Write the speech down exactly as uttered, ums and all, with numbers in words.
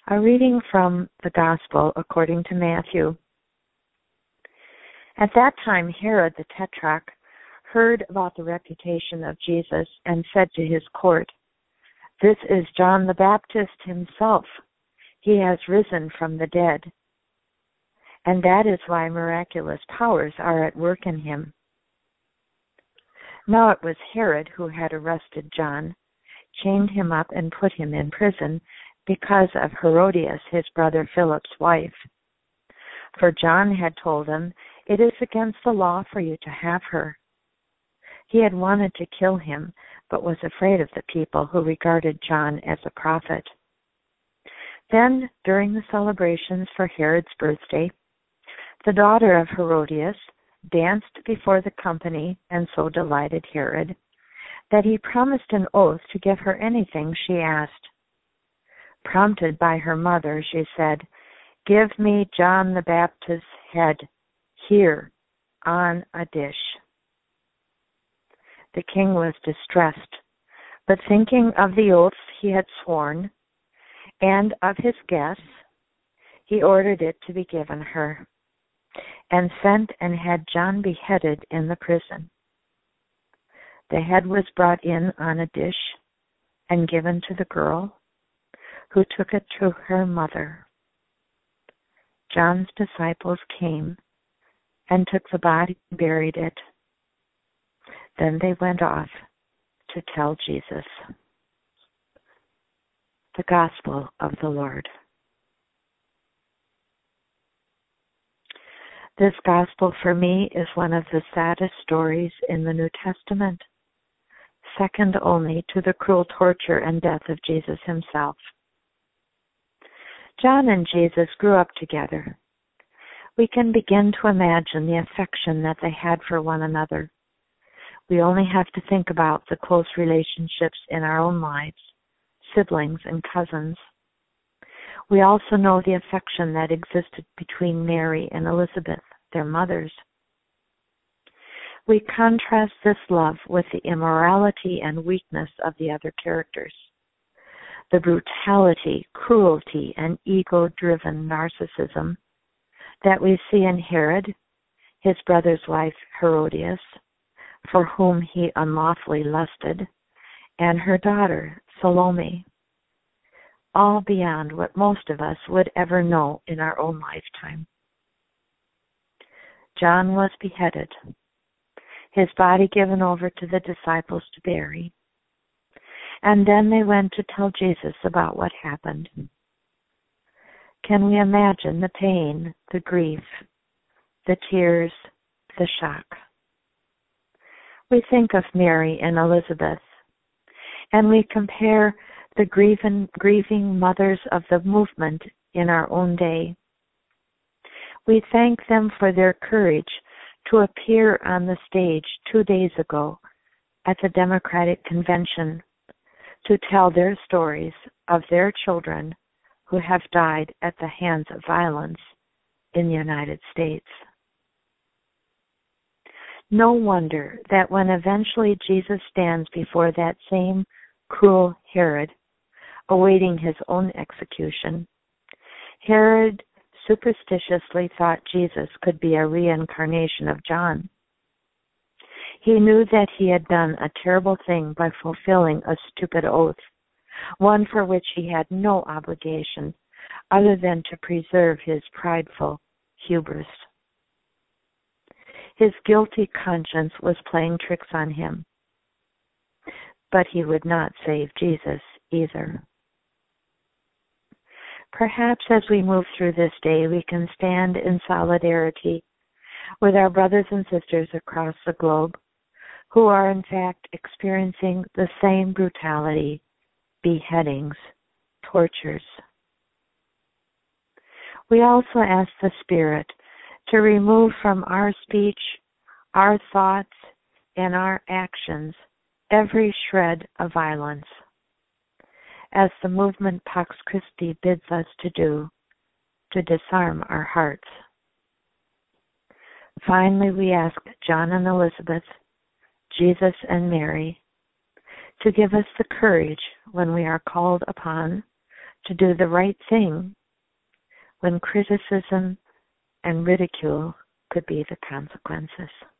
A reading from the Gospel according to Matthew. At that time Herod the Tetrarch heard about the reputation of Jesus and said to his court, "This is John the Baptist himself. He has risen from the dead. And that is why miraculous powers are at work in him." Now it was Herod who had arrested John, chained him up, and put him in prison because of Herodias, his brother Philip's wife. For John had told him, "It is against the law for you to have her." He had wanted to kill him, but was afraid of the people who regarded John as a prophet. Then, during the celebrations for Herod's birthday, the daughter of Herodias danced before the company and so delighted Herod that he promised an oath to give her anything she asked. Prompted by her mother, she said, "Give me John the Baptist's head here on a dish." The king was distressed, but thinking of the oaths he had sworn and of his guests, he ordered it to be given her, and sent and had John beheaded in the prison. The head was brought in on a dish and given to the girl, who took it to her mother. John's disciples came and took the body and buried it. Then they went off to tell Jesus. The Gospel of the Lord. This Gospel for me is one of the saddest stories in the New Testament, second only to the cruel torture and death of Jesus himself. John and Jesus grew up together. We can begin to imagine the affection that they had for one another. We only have to think about the close relationships in our own lives, siblings and cousins. We also know the affection that existed between Mary and Elizabeth, their mothers. We contrast this love with the immorality and weakness of the other characters. The brutality, cruelty, and ego-driven narcissism that we see in Herod, his brother's wife Herodias, for whom he unlawfully lusted, and her daughter Salome, all beyond what most of us would ever know in our own lifetime. John was beheaded, his body given over to the disciples to bury. And then they went to tell Jesus about what happened. Can we imagine the pain, the grief, the tears, the shock? We think of Mary and Elizabeth, and we compare the grieving, grieving mothers of the movement in our own day. We thank them for their courage to appear on the stage two days ago at the Democratic Convention to tell their stories of their children who have died at the hands of violence in the United States. No wonder that when eventually Jesus stands before that same cruel Herod, awaiting his own execution, Herod superstitiously thought Jesus could be a reincarnation of John. He knew that he had done a terrible thing by fulfilling a stupid oath, one for which he had no obligation other than to preserve his prideful hubris. His guilty conscience was playing tricks on him, but he would not save Jesus either. Perhaps as we move through this day, we can stand in solidarity with our brothers and sisters across the globe who are in fact experiencing the same brutality, beheadings, tortures. We also ask the Spirit to remove from our speech, our thoughts, and our actions every shred of violence, as the movement Pax Christi bids us to do, to disarm our hearts. Finally, we ask John and Elizabeth, Jesus and Mary, to give us the courage when we are called upon to do the right thing when criticism and ridicule could be the consequences.